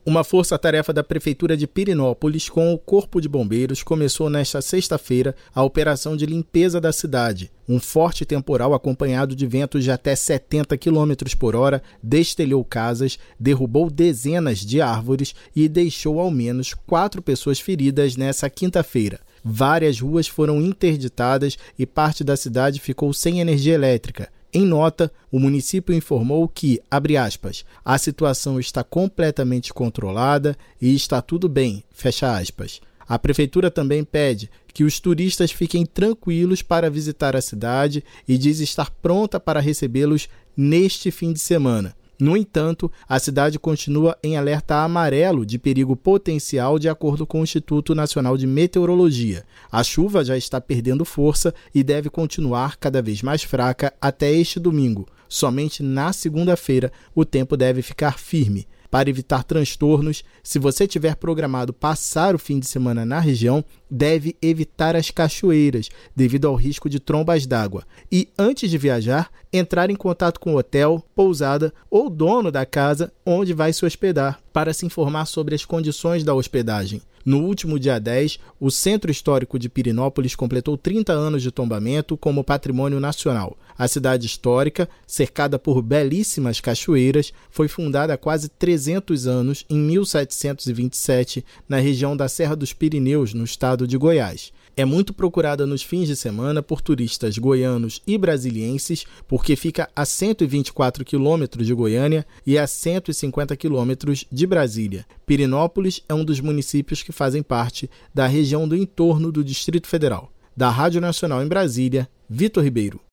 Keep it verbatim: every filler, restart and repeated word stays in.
Uma força-tarefa da Prefeitura de Pirenópolis com o Corpo de Bombeiros começou nesta sexta-feira a operação de limpeza da cidade. Um forte temporal acompanhado de ventos de até setenta quilômetros por hora destelhou casas, derrubou dezenas de árvores e deixou ao menos quatro pessoas feridas nesta quinta-feira. Várias ruas foram interditadas e parte da cidade ficou sem energia elétrica. Em nota, o município informou que, abre aspas, a situação está completamente controlada e está tudo bem, fecha aspas. A prefeitura também pede que os turistas fiquem tranquilos para visitar a cidade e diz estar pronta para recebê-los neste fim de semana. No entanto, a cidade continua em alerta amarelo de perigo potencial de acordo com o Instituto Nacional de Meteorologia. A chuva já está perdendo força e deve continuar cada vez mais fraca até este domingo. Somente na segunda-feira o tempo deve ficar firme. Para evitar transtornos, se você tiver programado passar o fim de semana na região, deve evitar as cachoeiras, devido ao risco de trombas d'água. E, antes de viajar, entrar em contato com o hotel, pousada ou dono da casa onde vai se hospedar, para se informar sobre as condições da hospedagem. No último dia dez, o Centro Histórico de Pirenópolis completou trinta anos de tombamento como patrimônio nacional. A cidade histórica, cercada por belíssimas cachoeiras, foi fundada há quase trezentos anos, em mil setecentos e vinte e sete, na região da Serra dos Pirineus, no estado de Goiás. É muito procurada nos fins de semana por turistas goianos e brasilienses, porque fica a cento e vinte e quatro quilômetros de Goiânia e a cento e cinquenta quilômetros de Brasília. Pirenópolis é um dos municípios que fazem parte da região do entorno do Distrito Federal. Da Rádio Nacional em Brasília, Vitor Ribeiro.